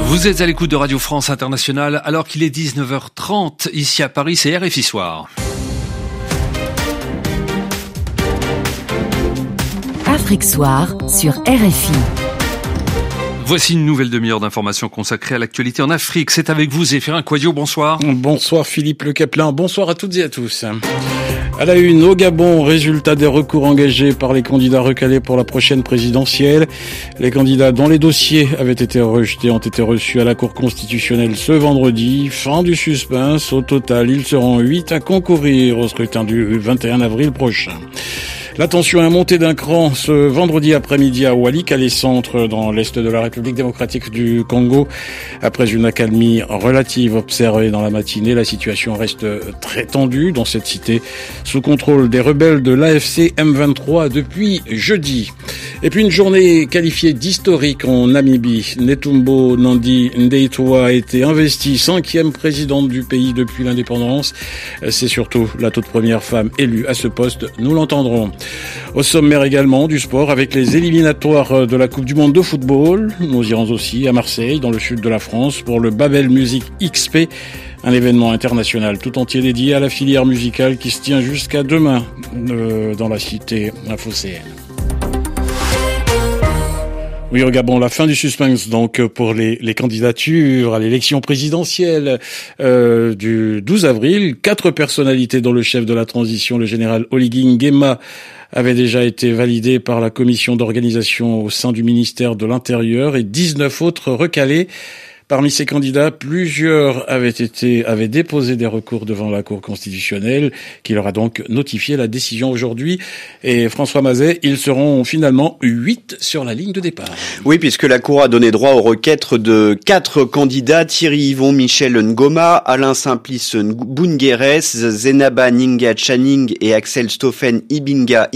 Vous êtes à l'écoute de Radio France Internationale alors qu'il est 19h30 ici à Paris, c'est RFI Soir. Afrique Soir sur RFI. Voici une nouvelle demi-heure d'informations consacrée à l'actualité en Afrique. C'est avec vous Zéphirin Quadio, bonsoir. Bonsoir Philippe Le Caplin, bonsoir à toutes et à tous. À la une, au Gabon, résultat des recours engagés par les candidats recalés pour la prochaine présidentielle. Les candidats dont les dossiers avaient été rejetés ont été reçus à la Cour constitutionnelle ce vendredi. Fin du suspense. Au total, ils seront 8 à concourir au scrutin du 21 avril prochain. La tension a monté d'un cran ce vendredi après-midi à Walikale Centre, dans l'est de la République démocratique du Congo. Après une accalmie relative observée dans la matinée, la situation reste très tendue dans cette cité, sous contrôle des rebelles de l'AFC M23 depuis jeudi. Et puis une journée qualifiée d'historique en Namibie. Netumbo Nandi Ndaitwah a été investie 5e présidente du pays depuis l'indépendance. C'est surtout la toute première femme élue à ce poste, nous l'entendrons. Au sommaire également du sport avec les éliminatoires de la Coupe du Monde de football. Nous irons aussi à Marseille, dans le sud de la France, pour le Babel Music XP, un événement international tout entier dédié à la filière musicale qui se tient jusqu'à demain dans la cité phocéenne. Oui, au Gabon, la fin du suspense donc pour les candidatures à l'élection présidentielle du 12 avril. 4 personnalités dont le chef de la transition, le général Oligui Nguema, avaient déjà été validées par la commission d'organisation au sein du ministère de l'Intérieur et 19 autres recalés. Parmi ces candidats, plusieurs avaient déposé des recours devant la Cour constitutionnelle, qui leur a donc notifié la décision aujourd'hui. Et François Mazet, ils seront finalement 8 sur la ligne de départ. Oui, puisque la Cour a donné droit aux requêtes de 4 candidats, Thierry Yvon Michel Ngoma, Alain Simplice Boungueres, Zenaba Ninga Channing et Axel Stoffen Ibinga.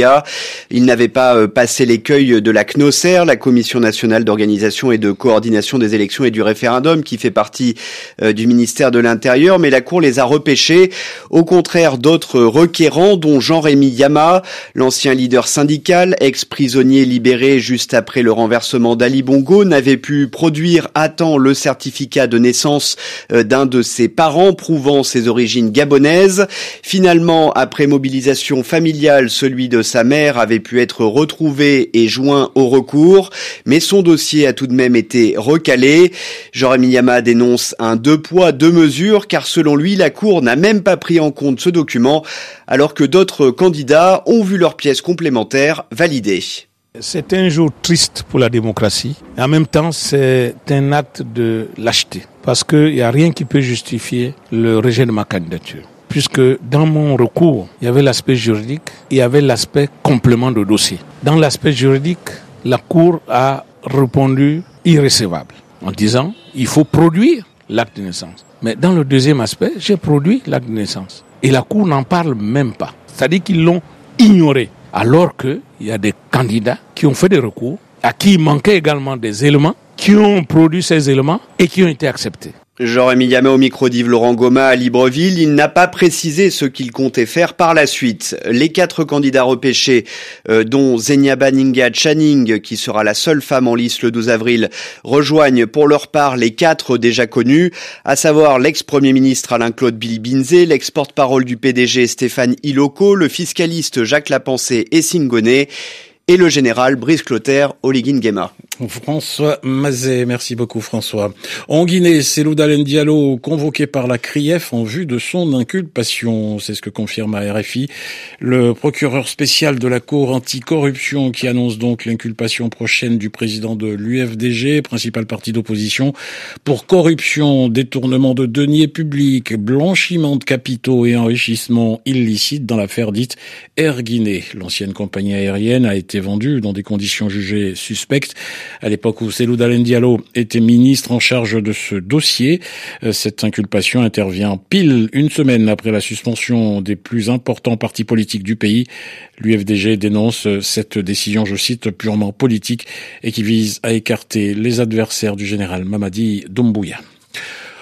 Ils n'avaient pas passé l'écueil de la CNOSER, la Commission nationale d'organisation et de coordination des élections et du référendum, qui fait partie du ministère de l'Intérieur, mais la Cour les a repêchés, au contraire d'autres requérants, dont Jean-Rémy Yama, l'ancien leader syndical, ex-prisonnier libéré juste après le renversement d'Ali Bongo, n'avait pu produire à temps le certificat de naissance d'un de ses parents, prouvant ses origines gabonaises. Finalement, après mobilisation familiale, celui de sa mère avait pu être retrouvé et joint au recours, mais son dossier a tout de même été recalé. Jean-Rémy Yama dénonce un 2 poids 2 mesures, car selon lui, la Cour n'a même pas pris en compte ce document, alors que d'autres candidats ont vu leurs pièces complémentaires validées. C'est un jour triste pour la démocratie. Et en même temps, c'est un acte de lâcheté, parce qu'il n'y a rien qui peut justifier le rejet de ma candidature. Puisque dans mon recours, il y avait l'aspect juridique, il y avait l'aspect complément de dossier. Dans l'aspect juridique, la Cour a répondu irrécevable, en disant il faut produire l'acte de naissance. Mais dans le deuxième aspect, j'ai produit l'acte de naissance. Et la Cour n'en parle même pas. C'est-à-dire qu'ils l'ont ignoré. Alors qu'il y a des candidats qui ont fait des recours, à qui il manquait également des éléments, qui ont produit ces éléments et qui ont été acceptés. Jean-Rémy Yama au micro d'Yves Laurent Goma à Libreville, il n'a pas précisé ce qu'il comptait faire par la suite. Les 4 candidats repêchés, dont Zenaba Ninga Channing, qui sera la seule femme en lice le 12 avril, rejoignent pour leur part les 4 déjà connus, à savoir l'ex-premier ministre Alain-Claude Billy-Binzé, l'ex-porte-parole du PDG Stéphane Iloko, le fiscaliste Jacques Lapensée et Singoné, et le général Brice Clotaire Oligui Nguema. François Mazet, merci beaucoup François. En Guinée, Cellou Dalein Diallo convoqué par la CRIEF en vue de son inculpation, c'est ce que confirme à RFI le procureur spécial de la Cour anticorruption qui annonce donc l'inculpation prochaine du président de l'UFDG, principal parti d'opposition, pour corruption, détournement de deniers publics, blanchiment de capitaux et enrichissement illicite dans l'affaire dite Air Guinée. L'ancienne compagnie aérienne a été vendue dans des conditions jugées suspectes à l'époque où Cellou Dalein Diallo était ministre en charge de ce dossier. Cette inculpation intervient pile une semaine après la suspension des plus importants partis politiques du pays. L'UFDG dénonce cette décision, je cite, purement politique et qui vise à écarter les adversaires du général Mamadi Doumbouya.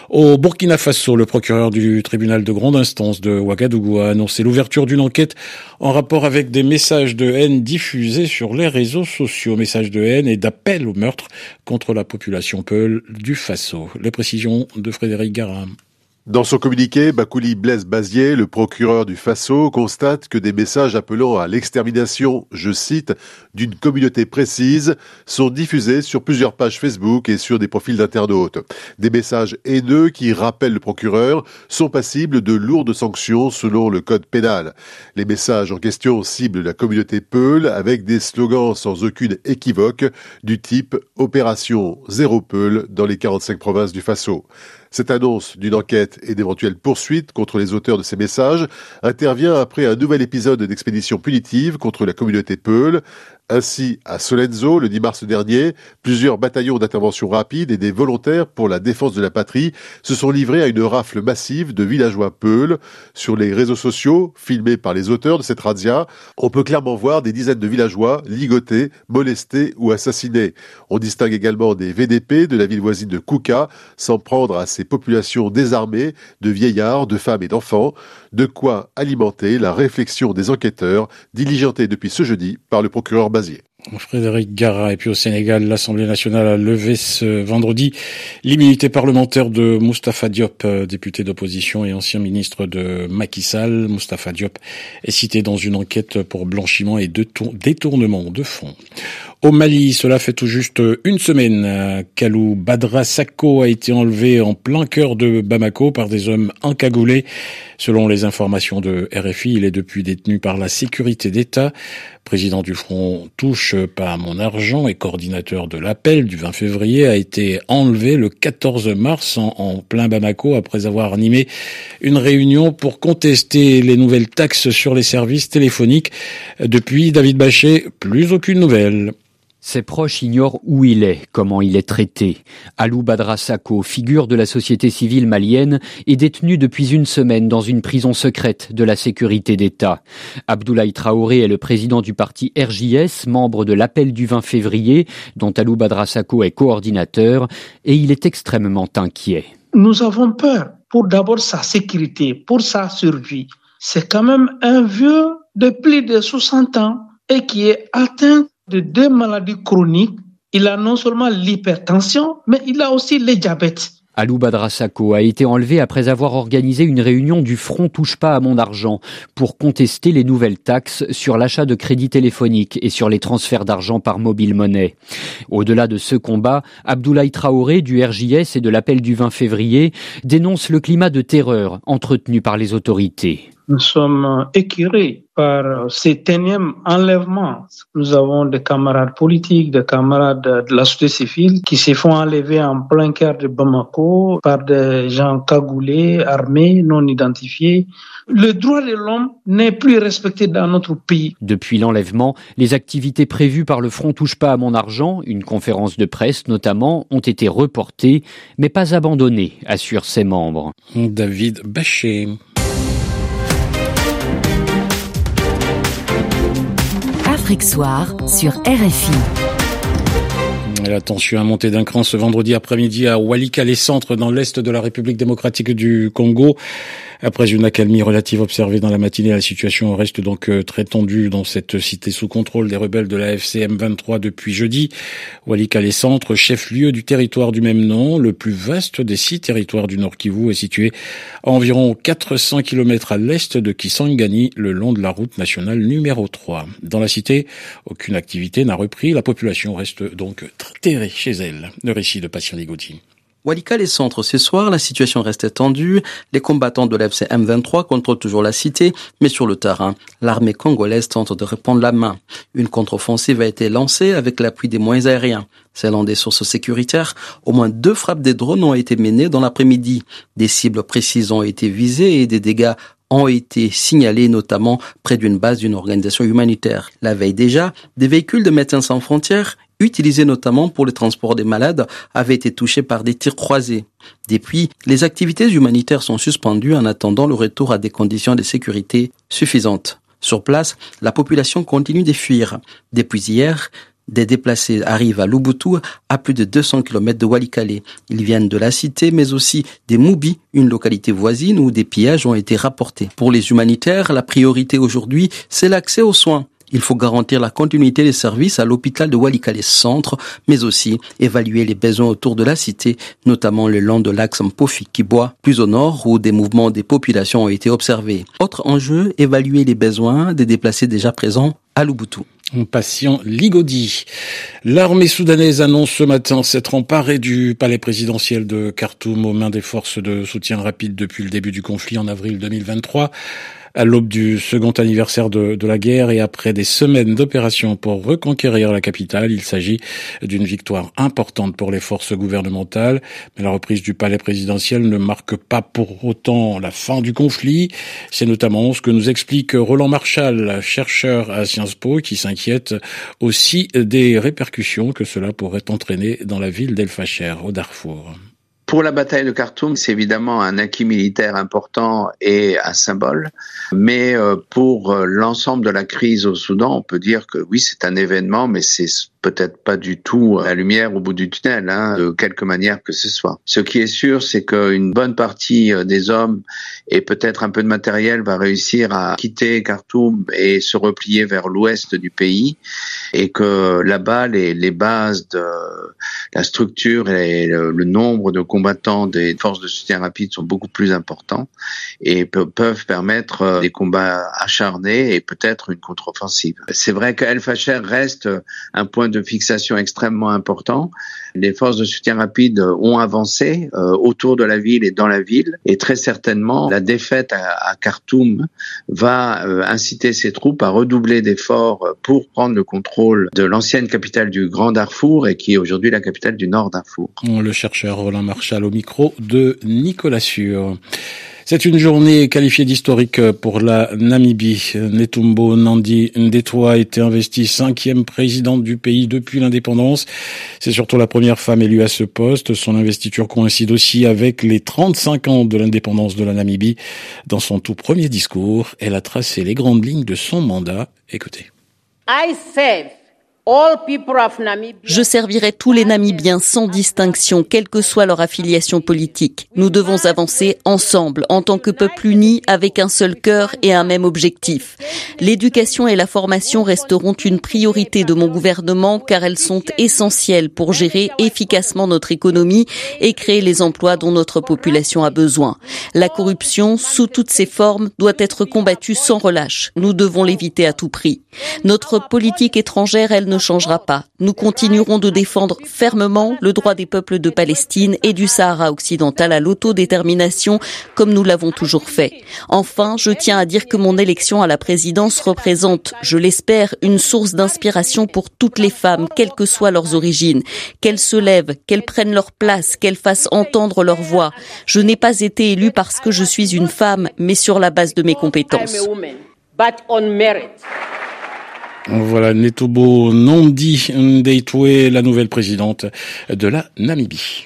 Au Burkina Faso, le procureur du tribunal de grande instance de Ouagadougou a annoncé l'ouverture d'une enquête en rapport avec des messages de haine diffusés sur les réseaux sociaux. Messages de haine et d'appel au meurtre contre la population Peul du Faso. Les précisions de Frédéric Garam. Dans son communiqué, Bakouli Blaise Bazier, le procureur du Faso, constate que des messages appelant à l'extermination, je cite, d'une communauté précise, sont diffusés sur plusieurs pages Facebook et sur des profils d'internautes. Des messages haineux qui, rappelle le procureur, sont passibles de lourdes sanctions selon le code pénal. Les messages en question ciblent la communauté Peul avec des slogans sans aucune équivoque du type « Opération Zéro Peul » dans les 45 provinces du Faso. Cette annonce d'une enquête et d'éventuelles poursuites contre les auteurs de ces messages intervient après un nouvel épisode d'expédition punitive contre la communauté Peul. Ainsi, à Solenzo, le 10 mars dernier, plusieurs bataillons d'intervention rapide et des volontaires pour la défense de la patrie se sont livrés à une rafle massive de villageois Peul. Sur les réseaux sociaux, filmés par les auteurs de cette razzia, on peut clairement voir des dizaines de villageois ligotés, molestés ou assassinés. On distingue également des VDP de la ville voisine de Kouka, s'en prendre à ces populations désarmées de vieillards, de femmes et d'enfants. De quoi alimenter la réflexion des enquêteurs, diligentée depuis ce jeudi par le procureur Bazier. Frédéric Gara. Et puis au Sénégal, l'Assemblée nationale a levé ce vendredi l'immunité parlementaire de Moustapha Diop, député d'opposition et ancien ministre de Macky Sall. Moustapha Diop est cité dans une enquête pour blanchiment et détournement de fonds. Au Mali, cela fait tout juste une semaine, Kalou Badra Sako a été enlevé en plein cœur de Bamako par des hommes encagoulés. Selon les informations de RFI, il est depuis détenu par la sécurité d'État. Président du Front Touche pas à mon argent et coordinateur de l'appel du 20 février a été enlevé le 14 mars en plein Bamako après avoir animé une réunion pour contester les nouvelles taxes sur les services téléphoniques. Depuis, David Bachet, plus aucune nouvelle. Ses proches ignorent où il est, comment il est traité. Alou Badra Sako, figure de la société civile malienne, est détenu depuis une semaine dans une prison secrète de la sécurité d'État. Abdoulaye Traoré est le président du parti RJS, membre de l'appel du 20 février, dont Alou Badra Sako est coordinateur, et il est extrêmement inquiet. Nous avons peur pour d'abord sa sécurité, pour sa survie. C'est quand même un vieux de plus de 60 ans et qui est atteint de 2 maladies chroniques. Il a non seulement l'hypertension, mais il a aussi le diabète. Alou Badra Sako a été enlevé après avoir organisé une réunion du Front Touche pas à mon argent pour contester les nouvelles taxes sur l'achat de crédits téléphoniques et sur les transferts d'argent par mobile monnaie. Au-delà de ce combat, Abdoulaye Traoré du RJS et de l'appel du 20 février dénonce le climat de terreur entretenu par les autorités. Nous sommes écœurés par cet énième enlèvement. Nous avons des camarades politiques, des camarades de la société civile qui se font enlever en plein cœur de Bamako par des gens cagoulés, armés, non identifiés. Le droit de l'homme n'est plus respecté dans notre pays. Depuis l'enlèvement, les activités prévues par le Front Touche pas à mon argent, une conférence de presse notamment, ont été reportées, mais pas abandonnées, assurent ses membres. David Bachet. Afrique Soir sur RFI. La tension a monté d'un cran ce vendredi après-midi à Walikale-Centre dans l'est de la République démocratique du Congo. Après une accalmie relative observée dans la matinée, la situation reste donc très tendue dans cette cité sous contrôle des rebelles de la FCM 23 depuis jeudi. Walikale-Centre, chef-lieu du territoire du même nom, le plus vaste des 6 territoires du Nord Kivu, est situé à environ 400 km à l'est de Kisangani, le long de la route nationale numéro 3. Dans la cité, aucune activité n'a repris. La population reste donc terrée chez elle. Le récit de Patient Ligoti. Walikale-Centre, ce soir, la situation reste tendue. Les combattants de l'FC M23 contrôlent toujours la cité, mais sur le terrain, l'armée congolaise tente de reprendre la main. Une contre-offensive a été lancée avec l'appui des moyens aériens. Selon des sources sécuritaires, au moins 2 frappes des drones ont été menées dans l'après-midi. Des cibles précises ont été visées et des dégâts ont été signalés, notamment près d'une base d'une organisation humanitaire. La veille déjà, des véhicules de Médecins sans frontières, utilisés notamment pour le transport des malades, avaient été touchés par des tirs croisés. Depuis, les activités humanitaires sont suspendues en attendant le retour à des conditions de sécurité suffisantes. Sur place, la population continue de fuir. Depuis hier, Des déplacés arrivent à Luboutou, à plus de 200 km de Walikale. Ils viennent de la cité, mais aussi des Moubi, une localité voisine où des pillages ont été rapportés. Pour les humanitaires, la priorité aujourd'hui, c'est l'accès aux soins. Il faut garantir la continuité des services à l'hôpital de Walikale Centre, mais aussi évaluer les besoins autour de la cité, notamment le long de l'axe Mpofi-Kibwa, plus au nord où des mouvements des populations ont été observés. Autre enjeu, évaluer les besoins des déplacés déjà présents à Luboutou. Patient Ligodi. L'armée soudanaise annonce ce matin s'être emparée du palais présidentiel de Khartoum aux mains des forces de soutien rapide depuis le début du conflit en avril 2023. À l'aube du second anniversaire de la guerre et après des semaines d'opérations pour reconquérir la capitale, il s'agit d'une victoire importante pour les forces gouvernementales. Mais la reprise du palais présidentiel ne marque pas pour autant la fin du conflit. C'est notamment ce que nous explique Roland Marchal, chercheur à Sciences Po, qui s'inquiète aussi des répercussions que cela pourrait entraîner dans la ville d'El Fasher, au Darfour. Pour la bataille de Khartoum, c'est évidemment un acquis militaire important et un symbole. Mais pour l'ensemble de la crise au Soudan, on peut dire que oui, c'est un événement, mais c'est peut-être pas du tout la lumière au bout du tunnel, de quelque manière que ce soit. Ce qui est sûr, c'est qu'une bonne partie des hommes et peut-être un peu de matériel va réussir à quitter Khartoum et se replier vers l'ouest du pays, et que là-bas, les bases de la structure et le nombre de combattants des forces de soutien rapide sont beaucoup plus importants et peuvent permettre des combats acharnés et peut-être une contre-offensive. C'est vrai qu'El Fasher reste un point de fixation extrêmement important. Les forces de soutien rapide ont avancé autour de la ville et dans la ville, et très certainement la défaite à Khartoum va inciter ces troupes à redoubler d'efforts pour prendre le contrôle de l'ancienne capitale du Grand Darfour et qui est aujourd'hui la capitale du Nord Darfour. Le chercheur Roland Marchal au micro de Nicolas Sûr. C'est une journée qualifiée d'historique pour la Namibie. Netumbo Nandi-Ndaitwah a été investie 5e présidente du pays depuis l'indépendance. C'est surtout la première femme élue à ce poste. Son investiture coïncide aussi avec les 35 ans de l'indépendance de la Namibie. Dans son tout premier discours, elle a tracé les grandes lignes de son mandat. Écoutez. Je servirai tous les Namibiens sans distinction, quelle que soit leur affiliation politique. Nous devons avancer ensemble, en tant que peuple uni, avec un seul cœur et un même objectif. L'éducation et la formation resteront une priorité de mon gouvernement car elles sont essentielles pour gérer efficacement notre économie et créer les emplois dont notre population a besoin. La corruption, sous toutes ses formes, doit être combattue sans relâche. Nous devons l'éviter à tout prix. Notre politique étrangère, elle ne changera pas. Nous continuerons de défendre fermement le droit des peuples de Palestine et du Sahara occidental à l'autodétermination, comme nous l'avons toujours fait. Enfin, je tiens à dire que mon élection à la présidence représente, je l'espère, une source d'inspiration pour toutes les femmes, quelles que soient leurs origines. Qu'elles se lèvent, qu'elles prennent leur place, qu'elles fassent entendre leur voix. Je n'ai pas été élue parce que je suis une femme, mais sur la base de mes compétences. Voilà, Netumbo Nandi-Ndaitwah, la nouvelle présidente de la Namibie.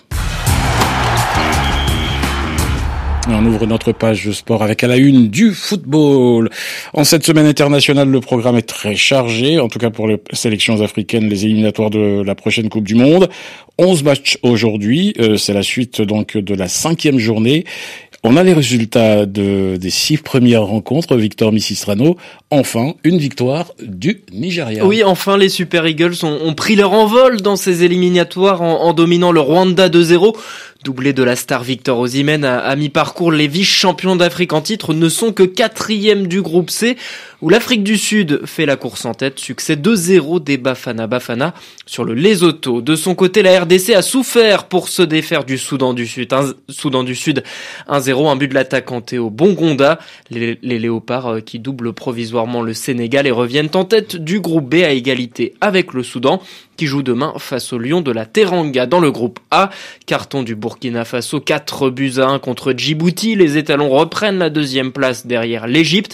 On ouvre notre page sport avec à la une du football. En cette semaine internationale, le programme est très chargé, en tout cas pour les sélections africaines, les éliminatoires de la prochaine Coupe du Monde. 11 matchs aujourd'hui, c'est la suite donc de la 5e journée. On a les résultats des 6 premières rencontres. Victor Misistrano, enfin une victoire du Nigeria. Oui, enfin les Super Eagles ont pris leur envol dans ces éliminatoires en dominant le Rwanda 2-0. Doublé de la star Victor Osimhen à mi-parcours, les vice-champions d'Afrique en titre ne sont que 4e du groupe C, où l'Afrique du Sud fait la course en tête. Succès 2-0 des Bafana Bafana sur le Lesotho. De son côté, la RDC a souffert pour se défaire du Soudan du Sud. 1-0, un but de l'attaquant Théo Bongonda. Les Léopards qui doublent provisoirement le Sénégal et reviennent en tête du groupe B à égalité avec le Soudan, qui joue demain face au Lion de la Teranga. Dans le groupe A, carton du Burkina Faso, 4-1 contre Djibouti. Les étalons reprennent la 2e place derrière l'Égypte,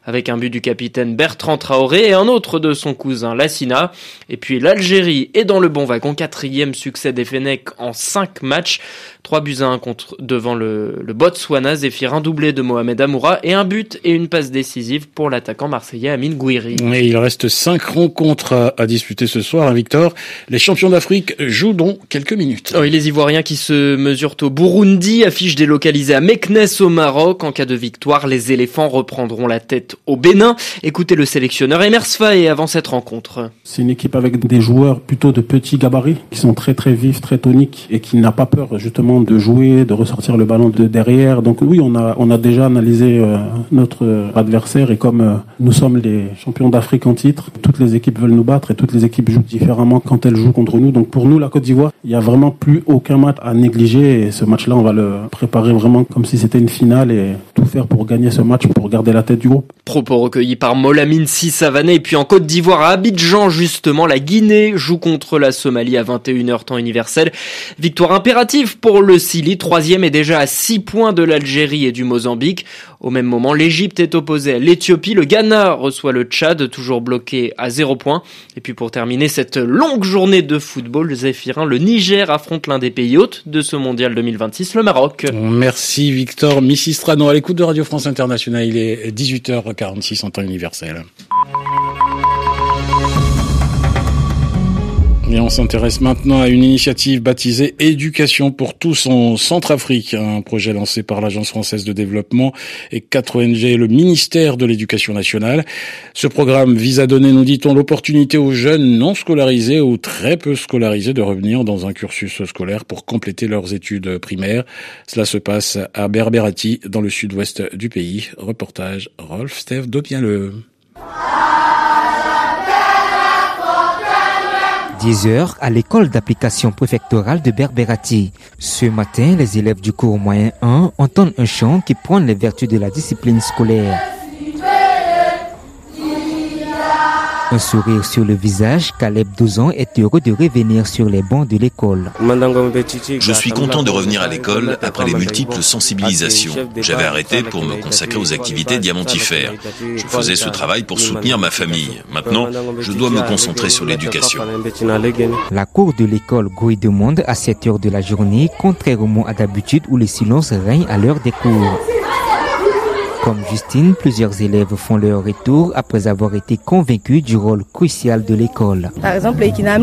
avec un but du capitaine Bertrand Traoré et un autre de son cousin Lassina. Et puis l'Algérie est dans le bon wagon, 4e succès des Fennecs en 5 matchs. 3-1 devant le Botswana. Zéphyr, un doublé de Mohamed Amoura et un but et une passe décisive pour l'attaquant marseillais Amine Gouiri. Et il reste 5 rencontres à disputer ce soir, Victor. Les champions d'Afrique jouent dans quelques minutes. Oui, les Ivoiriens qui se mesurent au Burundi affichent délocalisés à Meknès au Maroc. En cas de victoire, les éléphants reprendront la tête au Bénin. Écoutez le sélectionneur Emers Faé avant cette rencontre. C'est une équipe avec des joueurs plutôt de petits gabarits qui sont très très vifs, très toniques et qui n'a pas peur justement de jouer, de ressortir le ballon de derrière. Donc oui, on a déjà analysé notre adversaire et comme nous sommes les champions d'Afrique en titre, toutes les équipes veulent nous battre et toutes les équipes jouent différemment quand elles jouent contre nous. Donc pour nous, la Côte d'Ivoire, il y a vraiment plus aucun match à négliger et ce match-là, on va le préparer vraiment comme si c'était une finale et tout faire pour gagner ce match, pour garder la tête du groupe. Propos recueillis par Molamine Sissavané. Et puis en Côte d'Ivoire, à Abidjan, justement, la Guinée joue contre la Somalie à 21h temps universel. Victoire impérative pour le Sili, 3e et déjà à 6 points de l'Algérie et du Mozambique. Au même moment, l'Égypte est opposée à l'Éthiopie. Le Ghana reçoit le Tchad, toujours bloqué à 0 points. Et puis pour terminer cette longue journée de football, Zéphirin, le Niger affronte l'un des pays hôtes de ce mondial 2026, le Maroc. Merci Victor Missistrano à l'écoute de Radio France Internationale. Il est 18h46 en temps universel. Et on s'intéresse maintenant à une initiative baptisée Éducation pour tous en Centrafrique, un projet lancé par l'Agence française de développement et 4 ONG et le ministère de l'Éducation nationale. Ce programme vise à donner, nous dit-on, l'opportunité aux jeunes non scolarisés ou très peu scolarisés de revenir dans un cursus scolaire pour compléter leurs études primaires. Cela se passe à Berbérati, dans le sud-ouest du pays. Reportage Rolf Steve Dopienle. 10h à l'école d'application préfectorale de Berbérati. Ce matin, les élèves du cours moyen 1 entendent un chant qui prône les vertus de la discipline scolaire. Un sourire sur le visage, Caleb, 12 ans, est heureux de revenir sur les bancs de l'école. Je suis content de revenir à l'école après les multiples sensibilisations. J'avais arrêté pour me consacrer aux activités diamantifères. Je faisais ce travail pour soutenir ma famille. Maintenant, je dois me concentrer sur l'éducation. La cour de l'école grouille de monde à 7 heures de la journée, contrairement à d'habitude où le silence règne à l'heure des cours. Comme Justine, plusieurs élèves font leur retour après avoir été convaincus du rôle crucial de l'école. Par exemple,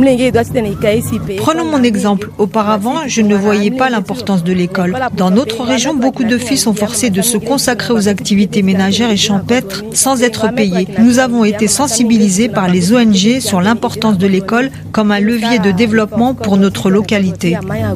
prenons mon exemple. Auparavant, je ne voyais pas l'importance de l'école. Dans notre région, beaucoup de filles sont forcées de se consacrer aux activités ménagères et champêtres sans être payées. Nous avons été sensibilisés par les ONG sur l'importance de l'école comme un levier de développement pour notre localité.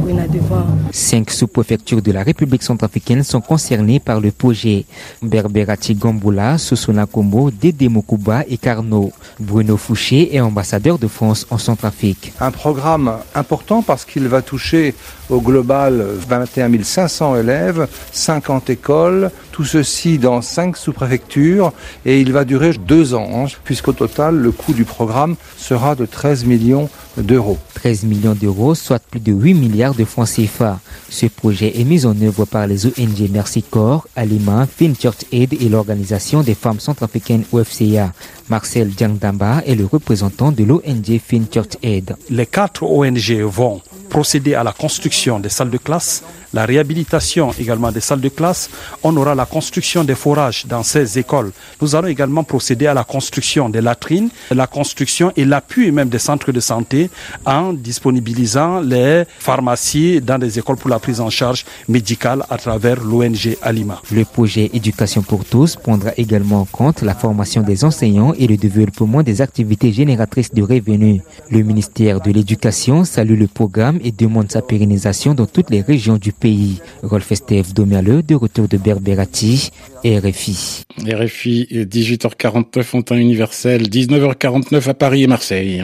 5 sous-préfectures de la République centrafricaine sont concernées par le projet. Berbérati Gomboula, Sosona Kombo, Dédé Mokuba et Carnot. Bruno Fouché est ambassadeur de France en Centrafrique. Un programme important parce qu'il va toucher au global 21 500 élèves, 50 écoles, tout ceci dans 5 sous-préfectures et il va durer 2 ans, puisqu'au total le coût du programme sera de 13 millions d'euros. 13 millions d'euros, soit plus de 8 milliards de francs CFA. Ce projet est mis en œuvre par les ONG Mercy Corps, Alima, Finchurch Aid et l'Organisation des femmes centrafricaines OFCA. Marcel Djangdamba est le représentant de l'ONG Finchurch Aid. Les 4 ONG vont procéder à la construction des salles de classe, la réhabilitation également des salles de classe. On aura la construction des forages dans ces écoles. Nous allons également procéder à la construction des latrines, la construction et l'appui même des centres de santé en disponibilisant les pharmacies dans des écoles pour la prise en charge médicale à travers l'ONG Alima. Le projet Éducation pour tous prendra également en compte la formation des enseignants et le développement des activités génératrices de revenus. Le ministère de l'Éducation salue le programme et demande sa pérennisation dans toutes les régions du pays. Rolf Estève Domialeux, de retour de Berbérati, RFI. RFI, 18h49 en temps universel, 19h49 à Paris et Marseille.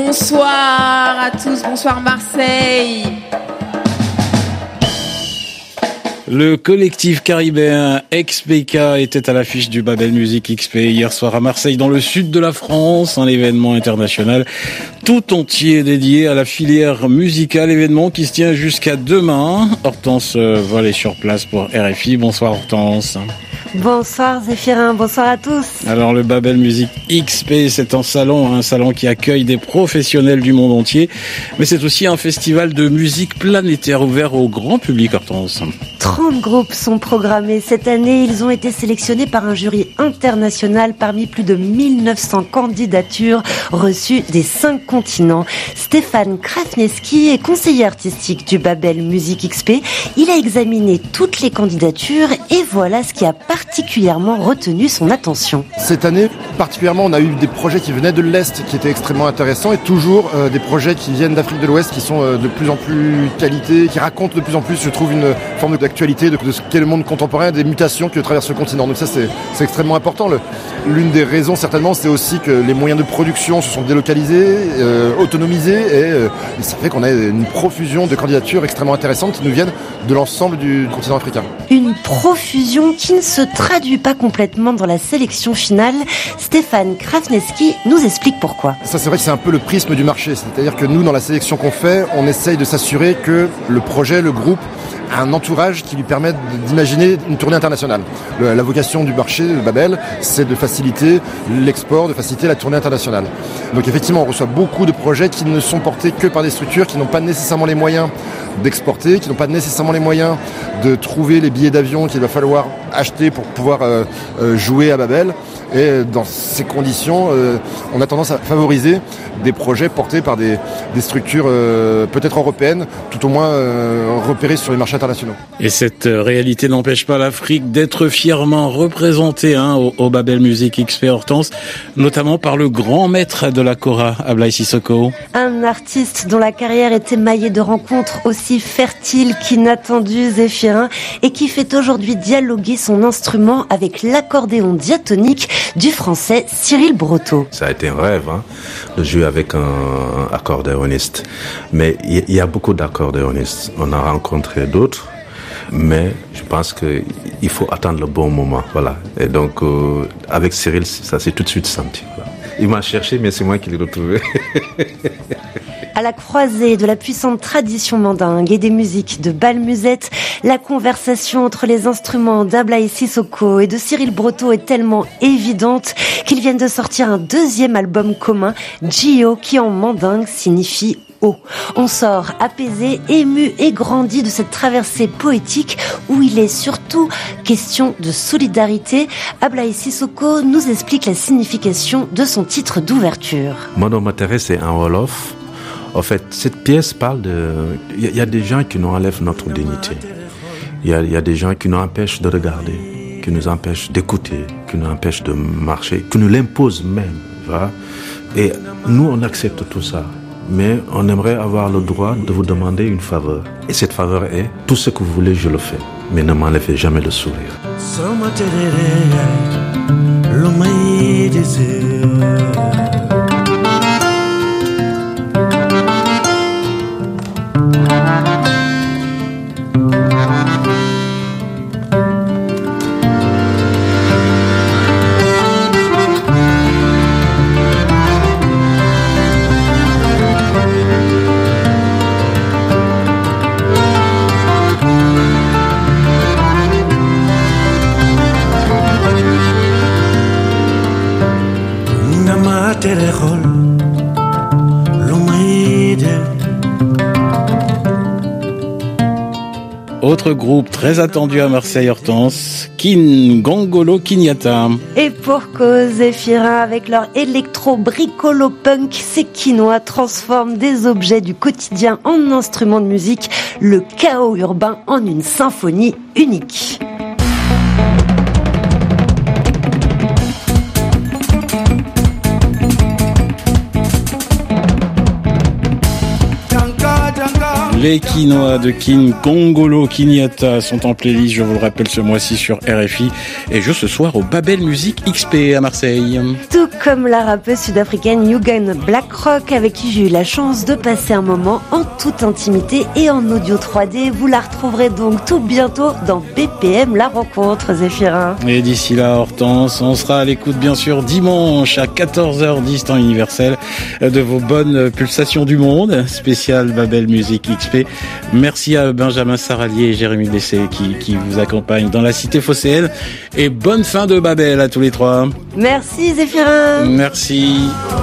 Bonsoir à tous, bonsoir Marseille. Le collectif caribéen XPK était à l'affiche du Babel Music XP hier soir à Marseille, dans le sud de la France, un événement international tout entier dédié à la filière musicale, événement qui se tient jusqu'à demain. Hortense Vol est sur place pour RFI. Bonsoir Hortense. Bonsoir Zéphirin, bonsoir à tous. Alors le Babel Music XP, c'est un salon qui accueille des professionnels du monde entier, mais c'est aussi un festival de musique planétaire ouvert au grand public, Hortense. 30 groupes sont programmés cette année. Ils ont été sélectionnés par un jury international parmi plus de 1900 candidatures reçues des 5 continents. Stéphane Krasniewski est conseiller artistique du Babel Music XP. Il a examiné toutes les candidatures et voilà ce qui a particulièrement retenu son attention. Cette année, particulièrement, on a eu des projets qui venaient de l'Est qui étaient extrêmement intéressants et toujours des projets qui viennent d'Afrique de l'Ouest qui sont de plus en plus qualité, qui racontent de plus en plus, je trouve, une forme d'actualité de ce qu'est le monde contemporain, des mutations que traverse le continent. Donc ça, c'est extrêmement important. L'une des raisons, certainement, c'est aussi que les moyens de production se sont délocalisés, autonomisés et ça fait qu'on a une profusion de candidatures extrêmement intéressantes qui nous viennent de l'ensemble du continent africain. Une profusion qui ne se traduit pas complètement dans la sélection finale. Stéphane Krasniewski nous explique pourquoi. Ça, c'est vrai que c'est un peu le prisme du marché. C'est-à-dire que nous, dans la sélection qu'on fait, on essaye de s'assurer que le projet, le groupe, a un entourage qui lui permette d'imaginer une tournée internationale. La vocation du marché de Babel, c'est de faciliter l'export, de faciliter la tournée internationale. Donc effectivement, on reçoit beaucoup de projets qui ne sont portés que par des structures qui n'ont pas nécessairement les moyens d'exporter, qui n'ont pas nécessairement les moyens de trouver les billets d'avion qu'il va falloir acheter pour pouvoir jouer à Babel. Et dans ces conditions, on a tendance à favoriser des projets portés par des structures peut-être européennes, tout au moins repérées sur les marchés internationaux. Et cette réalité n'empêche pas l'Afrique d'être fièrement représentée au Babel Music XP, Hortense, notamment par le grand maître de la kora, Ablaye Sissoko. Un artiste dont la carrière est émaillée de rencontres aussi fertiles qu'inattendues, Zéphirin, et qui fait aujourd'hui dialoguer son instrument avec l'accordéon diatonique du français Cyril Brotteau. Ça a été un rêve, de jouer avec un accordéoniste. Mais il y a beaucoup d'accordéonistes. On a rencontré d'autres, mais je pense qu'il faut attendre le bon moment. Voilà. Et donc, avec Cyril, ça s'est tout de suite senti. Voilà. Il m'a cherché, mais c'est moi qui l'ai retrouvé. À la croisée de la puissante tradition mandingue et des musiques de bal musette, la conversation entre les instruments d'Ablaye Sissoko et de Cyril Brotteau est tellement évidente qu'ils viennent de sortir un 2e album commun, Gio, qui en mandingue signifie eau. On sort apaisé, ému et grandi de cette traversée poétique où il est surtout question de solidarité. Ablaye Sissoko nous explique la signification de son titre d'ouverture. Mono Matere, c'est un Wolof. En fait, cette pièce parle il y a des gens qui nous enlèvent notre dignité. Il y a des gens qui nous empêchent de regarder, qui nous empêchent d'écouter, qui nous empêchent de marcher, qui nous l'imposent même. Voilà. Et nous, on accepte tout ça. Mais on aimerait avoir le droit de vous demander une faveur. Et cette faveur est, tout ce que vous voulez, je le fais. Mais ne m'enlevez jamais le sourire. Autre groupe très attendu à Marseille, Hortense, Ngongolo Kinyata. Et pour cause, Zéphirin, avec leur électro-bricolo-punk, ces Quinois transforment des objets du quotidien en instruments de musique, le chaos urbain en une symphonie unique. Les quinoa de King Kongolo Kinyata sont en playlist, je vous le rappelle, ce mois-ci sur RFI. Et joue ce soir au Babel Music XP à Marseille. Tout comme la rappeuse sud-africaine Yugan Blackrock, avec qui j'ai eu la chance de passer un moment en toute intimité et en audio 3D. Vous la retrouverez donc tout bientôt dans BPM La Rencontre, Zéphirin. Et d'ici là, Hortense, on sera à l'écoute bien sûr dimanche à 14h10 temps universel de vos bonnes pulsations du monde, spécial Babel Music XP. Merci à Benjamin Saralier et Jérémy Dessé qui vous accompagnent dans la cité phocéenne. Et bonne fin de Babel à tous les trois. Merci Zéphirin. Merci.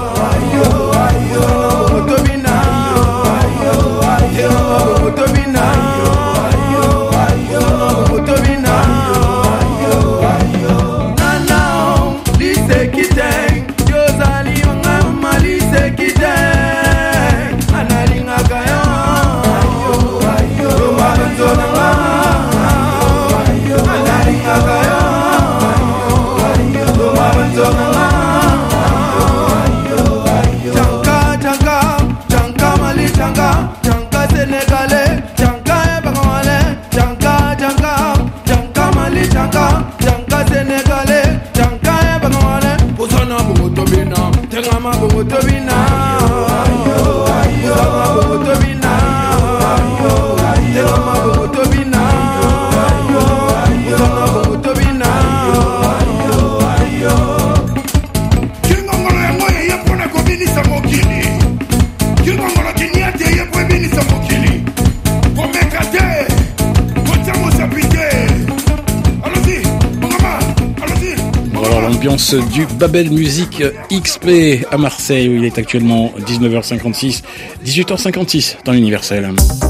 Du Babel Music XP à Marseille, où il est actuellement 19h56, 18h56 dans l'universel.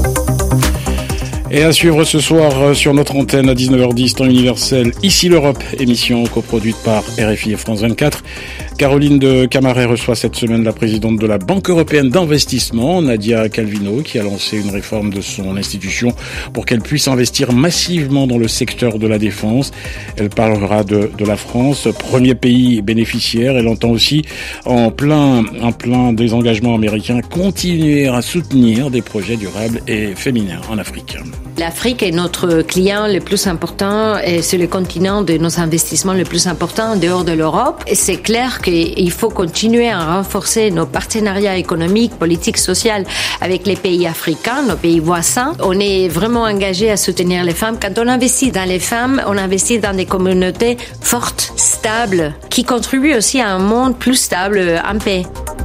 Et à suivre ce soir sur notre antenne à 19h10 temps universel, Ici l'Europe, émission coproduite par RFI et France 24. Caroline de Camaret reçoit cette semaine la présidente de la Banque européenne d'investissement, Nadia Calvino, qui a lancé une réforme de son institution pour qu'elle puisse investir massivement dans le secteur de la défense. Elle parlera de la France, premier pays bénéficiaire. Elle entend aussi, en plein désengagement américain, continuer à soutenir des projets durables et féminins en Afrique. L'Afrique est notre client le plus important et c'est le continent de nos investissements le plus important en dehors de l'Europe. Et c'est clair qu'il faut continuer à renforcer nos partenariats économiques, politiques, sociaux avec les pays africains, nos pays voisins. On est vraiment engagé à soutenir les femmes. Quand on investit dans les femmes, on investit dans des communautés fortes, stables, qui contribuent aussi à un monde plus stable, en paix.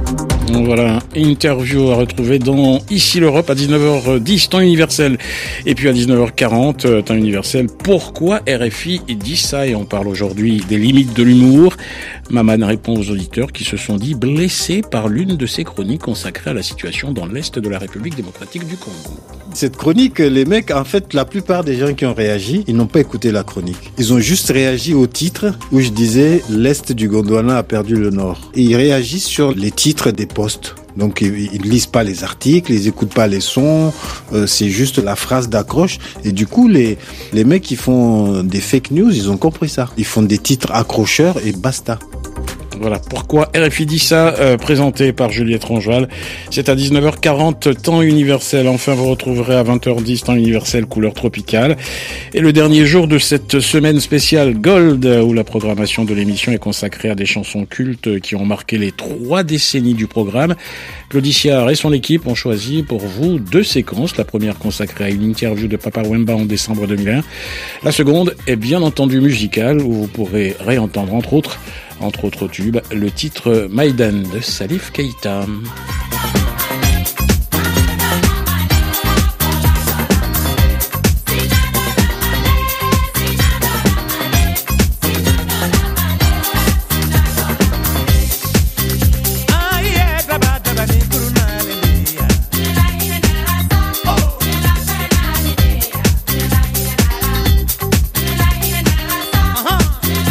Voilà, interview à retrouver dans Ici l'Europe à 19h10 temps universel. Et puis à 19h40 temps universel, pourquoi RFI dit ça? Et on parle aujourd'hui des limites de l'humour. Maman répond aux auditeurs qui se sont dit blessés par l'une de ses chroniques consacrée à la situation dans l'Est de la République démocratique du Congo. Cette chronique, les mecs, en fait, la plupart des gens qui ont réagi, ils n'ont pas écouté la chronique. Ils ont juste réagi au titre où je disais l'Est du Gondwana a perdu le Nord. Et ils réagissent sur les titres des posts. Donc ils lisent pas les articles, ils écoutent pas les sons, c'est juste la phrase d'accroche. Et du coup, les mecs qui font des fake news, ils ont compris ça. Ils font des titres accrocheurs et basta. Voilà pourquoi RFI dit ça, présenté par Juliette Ronjoal. C'est à 19h40 temps universel. Enfin, vous retrouverez à 20h10 temps universel couleur tropicale. Et le dernier jour de cette semaine spéciale Gold, où la programmation de l'émission est consacrée à des chansons cultes qui ont marqué les 3 décennies du programme. Claudie Siard et son équipe ont choisi pour vous 2 séquences. La première consacrée à une interview de Papa Wemba en décembre 2001. La seconde est bien entendu musicale, où vous pourrez réentendre entre autres tubes, le titre Maïdan de Salif Keïta.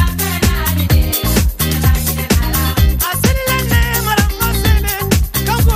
Come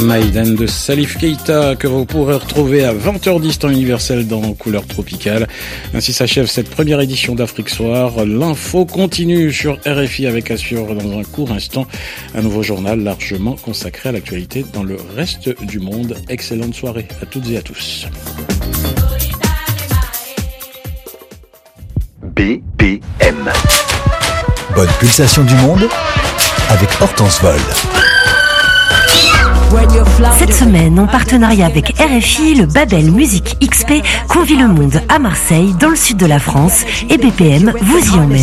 Maiden de Salif Keita que vous pourrez retrouver à 20h10 temps universel dans Couleur Tropicale. Ainsi s'achève cette première édition d'Afrique Soir. L'info continue sur RFI avec à suivre dans un court instant un nouveau journal largement consacré à l'actualité dans le reste du monde. Excellente soirée à toutes et à tous. BPM. Bonne pulsation du monde avec Hortense Vol. Cette semaine, en partenariat avec RFI, le Babel Musique XP convie le monde à Marseille, dans le sud de la France, et BPM vous y emmène.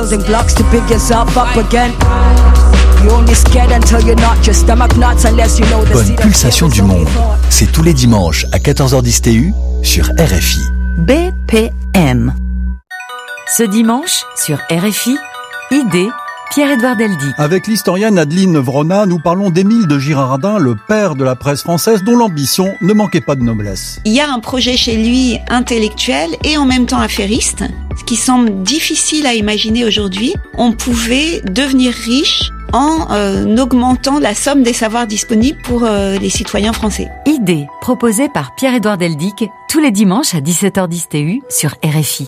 Bonne pulsation du monde, c'est tous les dimanches à 14h10 TU sur RFI. BPM. Ce dimanche, sur RFI, idée, Pierre-Édouard Deldic. Avec l'historienne Adeline Vrona, nous parlons d'Émile de Girardin, le père de la presse française, dont l'ambition ne manquait pas de noblesse. Il y a un projet chez lui intellectuel et en même temps affairiste, ce qui semble difficile à imaginer aujourd'hui. On pouvait devenir riche en augmentant la somme des savoirs disponibles pour les citoyens français. Idée proposée par Pierre-Édouard Deldic tous les dimanches à 17h10 TU sur RFI.